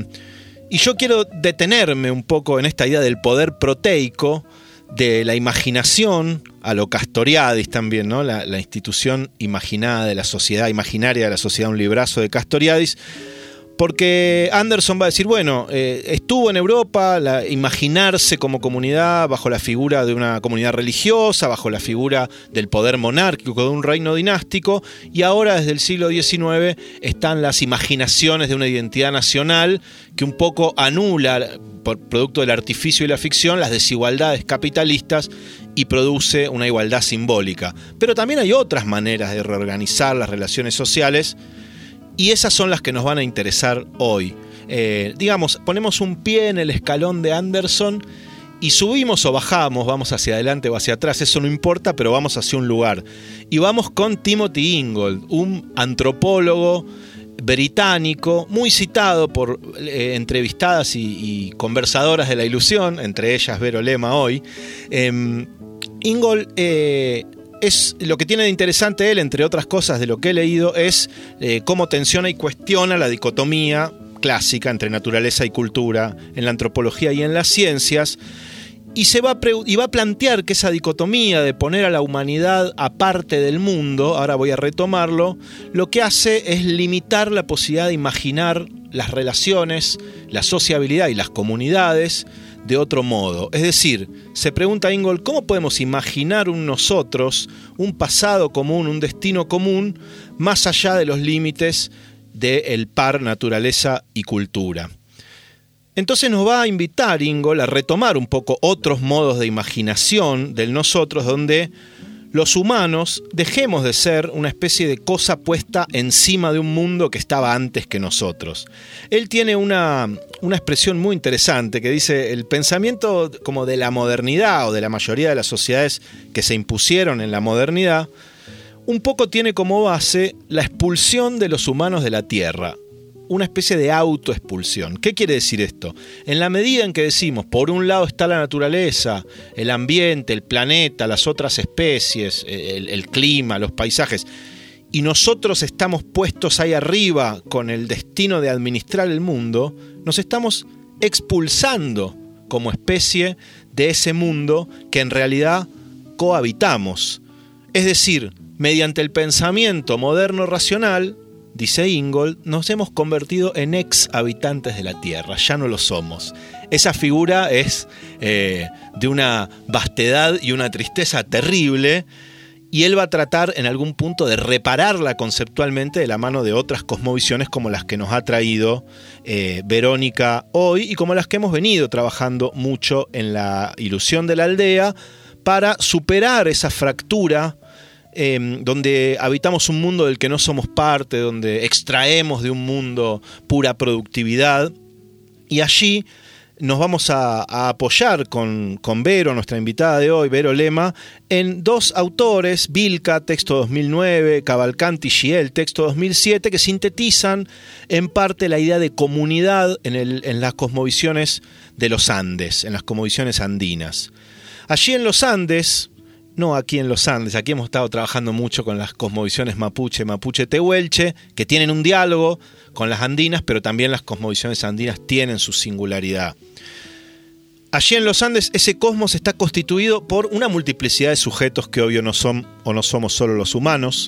y yo quiero detenerme un poco en esta idea del poder proteico, de la imaginación, a lo Castoriadis también, ¿no? La, la institución imaginada de la sociedad, imaginaria de la sociedad, un librazo de Castoriadis. Porque Anderson va a decir, bueno, eh, estuvo en Europa, la, imaginarse como comunidad bajo la figura de una comunidad religiosa, bajo la figura del poder monárquico de un reino dinástico, y ahora desde el siglo diecinueve están las imaginaciones de una identidad nacional que un poco anula, por producto del artificio y la ficción, las desigualdades capitalistas y produce una igualdad simbólica. Pero también hay otras maneras de reorganizar las relaciones sociales, y esas son las que nos van a interesar hoy. Eh, digamos, ponemos un pie en el escalón de Anderson y subimos o bajamos, vamos hacia adelante o hacia atrás, eso no importa, pero vamos hacia un lugar. Y vamos con Timothy Ingold, un antropólogo británico, muy citado por eh, entrevistadas y, y conversadoras de la ilusión, entre ellas Vero Lema hoy. Eh, Ingold... Eh, Es, lo que tiene de interesante él, entre otras cosas de lo que he leído, es eh, cómo tensiona y cuestiona la dicotomía clásica entre naturaleza y cultura en la antropología y en las ciencias, y, se va a pre- y va a plantear que esa dicotomía de poner a la humanidad aparte del mundo, ahora voy a retomarlo, lo que hace es limitar la posibilidad de imaginar las relaciones, la sociabilidad y las comunidades de otro modo. Es decir, se pregunta Ingold, ¿cómo podemos imaginar un nosotros, un pasado común, un destino común, más allá de los límites del par naturaleza y cultura? Entonces nos va a invitar Ingold a retomar un poco otros modos de imaginación del nosotros, donde los humanos dejemos de ser una especie de cosa puesta encima de un mundo que estaba antes que nosotros. Él tiene una, una expresión muy interesante que dice: el pensamiento como de la modernidad o de la mayoría de las sociedades que se impusieron en la modernidad, un poco tiene como base la expulsión de los humanos de la Tierra. Una especie de autoexpulsión. ¿Qué quiere decir esto? En la medida en que decimos, por un lado está la naturaleza, el ambiente, el planeta, las otras especies, el, el clima, los paisajes, y nosotros estamos puestos ahí arriba con el destino de administrar el mundo, nos estamos expulsando como especie de ese mundo que en realidad cohabitamos. Es decir, mediante el pensamiento moderno racional, dice Ingold, nos hemos convertido en ex habitantes de la Tierra, ya no lo somos. Esa figura es eh, de una vastedad y una tristeza terrible, y él va a tratar en algún punto de repararla conceptualmente de la mano de otras cosmovisiones como las que nos ha traído eh, Verónica hoy y como las que hemos venido trabajando mucho en la ilusión de la aldea para superar esa fractura eh, donde habitamos un mundo del que no somos parte, donde extraemos de un mundo pura productividad, y allí nos vamos a, a apoyar con, con Vero, nuestra invitada de hoy, Vero Lema, en dos autores, Vilca, texto dos mil nueve, Cavalcanti, Giel, texto dos mil siete, que sintetizan en parte la idea de comunidad en, el, en las cosmovisiones de los Andes, en las cosmovisiones andinas. Allí en los Andes, no aquí en los Andes, aquí hemos estado trabajando mucho con las cosmovisiones mapuche, mapuche-tehuelche, que tienen un diálogo con las andinas, pero también las cosmovisiones andinas tienen su singularidad. Allí en los Andes ese cosmos está constituido por una multiplicidad de sujetos que obvio no son o no somos solo los humanos,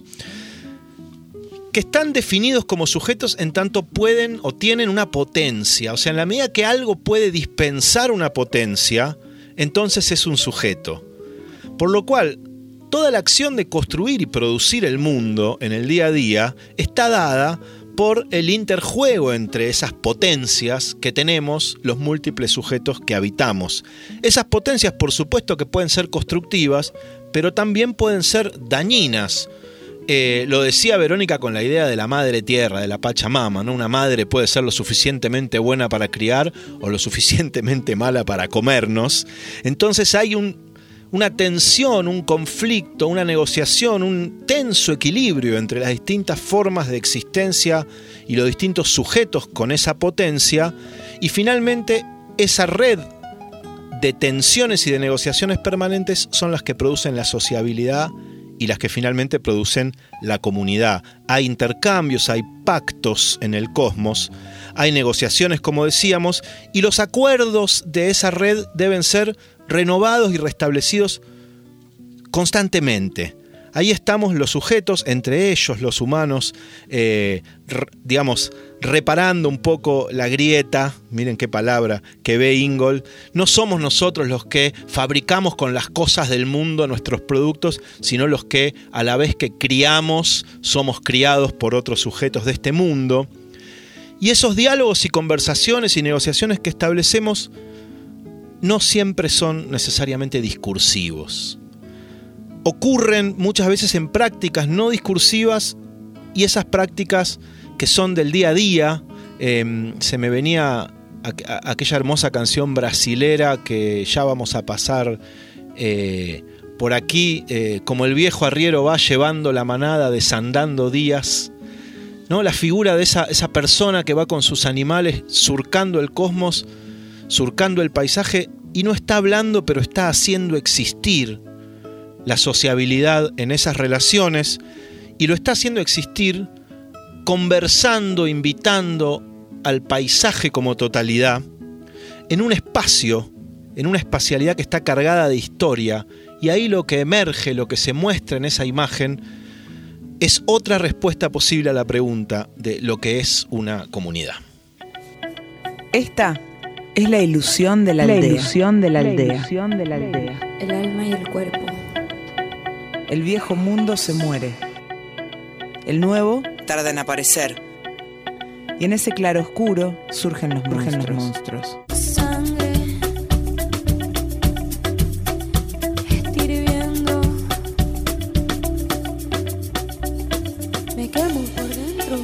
que están definidos como sujetos en tanto pueden o tienen una potencia. O sea, en la medida que algo puede dispensar una potencia, entonces es un sujeto. Por lo cual, toda la acción de construir y producir el mundo en el día a día está dada por el interjuego entre esas potencias que tenemos los múltiples sujetos que habitamos. Esas potencias, por supuesto, que pueden ser constructivas, pero también pueden ser dañinas. Eh, lo decía Verónica con la idea de la madre tierra, de la Pachamama, ¿no? Una madre puede ser lo suficientemente buena para criar o lo suficientemente mala para comernos. Entonces hay un una tensión, un conflicto, una negociación, un tenso equilibrio entre las distintas formas de existencia y los distintos sujetos con esa potencia, y finalmente esa red de tensiones y de negociaciones permanentes son las que producen la sociabilidad y las que finalmente producen la comunidad. Hay intercambios, hay pactos en el cosmos, hay negociaciones, como decíamos, y los acuerdos de esa red deben ser renovados y restablecidos constantemente. Ahí estamos los sujetos, entre ellos los humanos, eh, r- digamos, reparando un poco la grieta, miren qué palabra, que ve Ingold. No somos nosotros los que fabricamos con las cosas del mundo nuestros productos, sino los que, a la vez que criamos, somos criados por otros sujetos de este mundo. Y esos diálogos y conversaciones y negociaciones que establecemos no siempre son necesariamente discursivos. Ocurren muchas veces en prácticas no discursivas, y esas prácticas que son del día a día, eh, se me venía a, a, aquella hermosa canción brasilera que ya vamos a pasar eh, por aquí, eh, como el viejo arriero va llevando la manada desandando días, ¿no? La figura de esa, esa persona que va con sus animales surcando el cosmos, surcando el paisaje, y no está hablando, pero está haciendo existir la sociabilidad en esas relaciones, y lo está haciendo existir conversando, invitando al paisaje como totalidad en un espacio, en una espacialidad que está cargada de historia, y ahí lo que emerge, lo que se muestra en esa imagen es otra respuesta posible a la pregunta de lo que es una comunidad. Esta es la ilusión de la, La aldea. ilusión de la aldea. La ilusión de la aldea. El alma y el cuerpo. El viejo mundo se muere. El nuevo tarda en aparecer. Y en ese claroscuro surgen los Surgen monstruos. los monstruos. Sangre está hirviendo. Me quemo por dentro.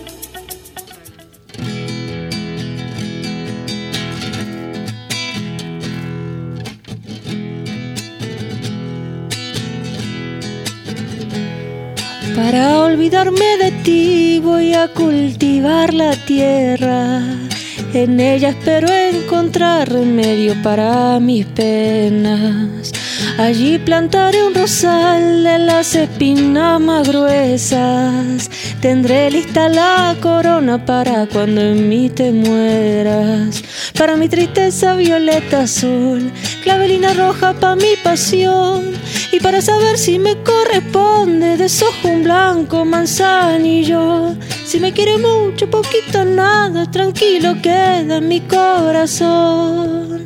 Para olvidarme de ti voy a cultivar la tierra. En ella espero encontrar remedio para mis penas. Allí plantaré un rosal de las espinas más gruesas. Tendré lista la corona para cuando en mí te mueras. Para mi tristeza violeta azul, clavelina roja pa' mi pasión. Y para saber si me corresponde, deshojo un blanco manzanillo. Si me quiere mucho, poquito, nada, tranquilo queda en mi corazón.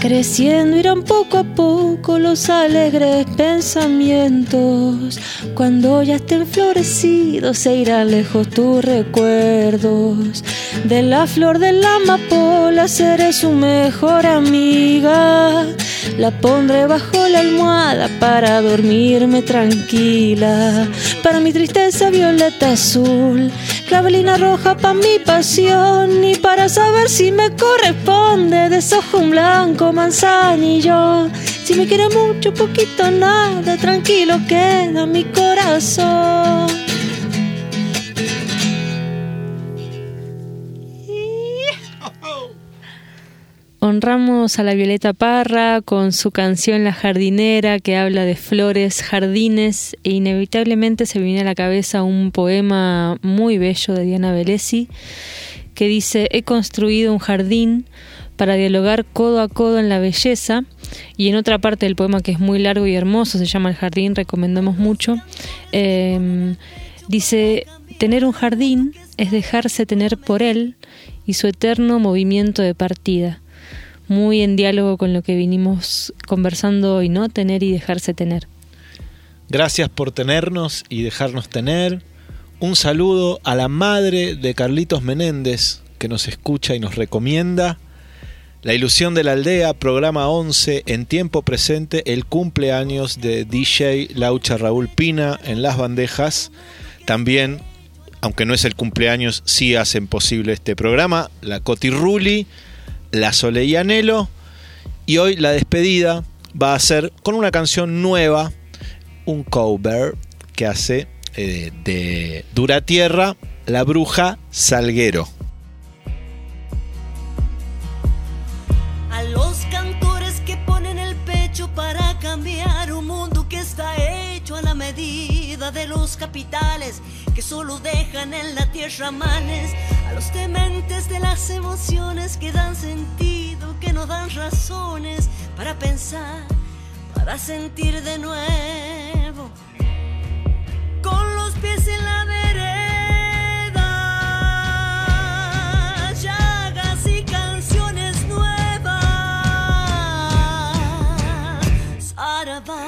Creciendo irán poco a poco los alegres pensamientos. Cuando ya estén florecidos se irán lejos tus recuerdos. De la flor de la amapola seré su mejor amiga. La pondré bajo la almohada para dormirme tranquila. Para mi tristeza violeta azul, clavelina roja pa' mi pasión. Y para saber si me corresponde, deshojo un blanco manzanillo. Si me quiere mucho, poquito, nada, tranquilo queda mi corazón. Honramos a la Violeta Parra con su canción La Jardinera, que habla de flores, jardines, e inevitablemente se me viene a la cabeza un poema muy bello de Diana Velesi que dice: he construido un jardín para dialogar codo a codo en la belleza. Y en otra parte del poema, que es muy largo y hermoso, se llama El Jardín, recomendamos mucho, eh, dice: tener un jardín es dejarse tener por él y su eterno movimiento de partida. Muy en diálogo con lo que vinimos conversando hoy, ¿no? Tener y dejarse tener. Gracias por tenernos y dejarnos tener. Un saludo a la madre de Carlitos Menéndez, que nos escucha y nos recomienda. La Ilusión de la Aldea, programa once, en tiempo presente, el cumpleaños de D J Laucha Raúl Pina en las bandejas. También, aunque no es el cumpleaños, sí hacen posible este programa, la Coti Rulli, la Sole y Anhelo. Y hoy la despedida va a ser con una canción nueva, un cover que hace eh, de Dura Tierra, La Bruja Salguero. A los cantores que ponen el pecho para cambiar un mundo que está hecho a la medida de los capitales que solo dejan en la tierra manes. A los dementes de las emociones que dan sentido, que no dan razones para pensar, para sentir de nuevo. Con los pies en la vereda, llagas y canciones nuevas. Sarabá.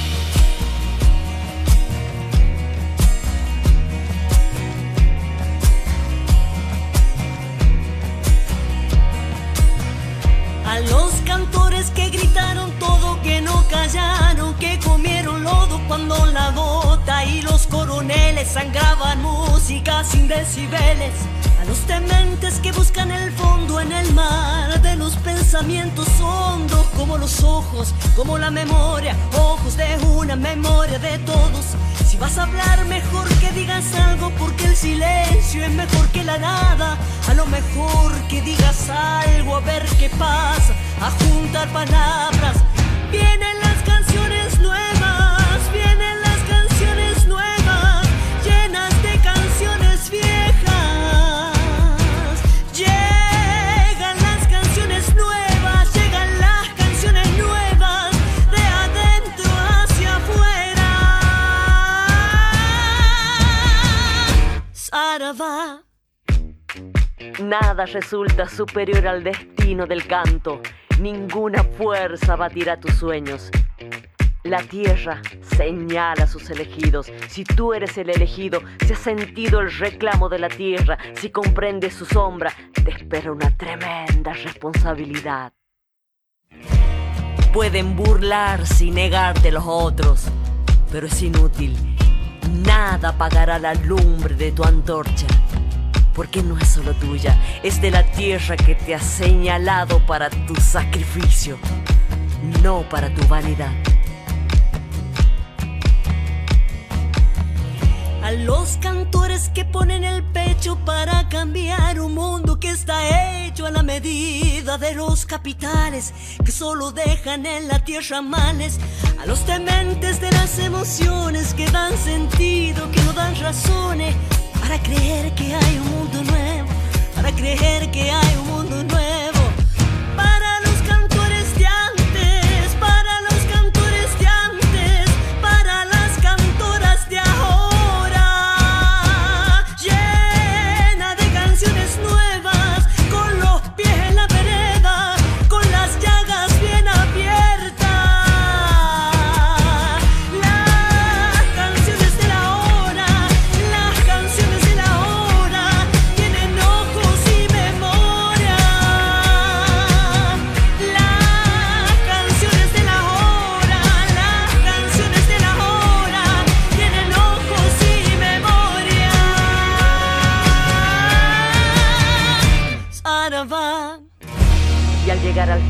A los cantores que gritaron todo, que no callaron, que comieron lodo cuando la bota y los coroneles sangraban música sin decibeles. A los dementes que buscan el fondo en el mar de los pensamientos hondos, como los ojos, como la memoria, ojos de una memoria de todos. Si vas a hablar, mejor que digas algo, porque el silencio es mejor que la nada. A lo mejor que digas algo, a ver qué pasa, a juntar palabras. Vienen las canciones nuevas, vienen las canciones nuevas, llenas de canciones viejas. Llegan las canciones nuevas, llegan las canciones nuevas, de adentro hacia afuera. Sarabá. Nada resulta superior al destino del canto. Ninguna fuerza batirá tus sueños. La tierra señala a sus elegidos. Si tú eres el elegido, si has sentido el reclamo de la tierra, si comprendes su sombra, te espera una tremenda responsabilidad. Pueden burlarse y negarte los otros, pero es inútil. Nada apagará la lumbre de tu antorcha, porque no es solo tuya, es de la tierra que te ha señalado para tu sacrificio, no para tu vanidad. A los cantores que ponen el pecho para cambiar un mundo que está hecho a la medida de los capitales que solo dejan en la tierra males. A los dementes de las emociones que dan sentido, que no dan razones para creer que hay un mundo nuevo, para creer que hay un mundo nuevo. Para los cantores de antes, para los cantores de antes, para las cantoras de ahora. Llena de canciones nuevas, con los pies en la vereda, con las llagas viejas.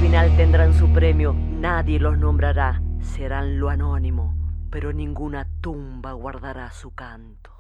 final tendrán su premio, nadie los nombrará, serán lo anónimo, pero ninguna tumba guardará su canto.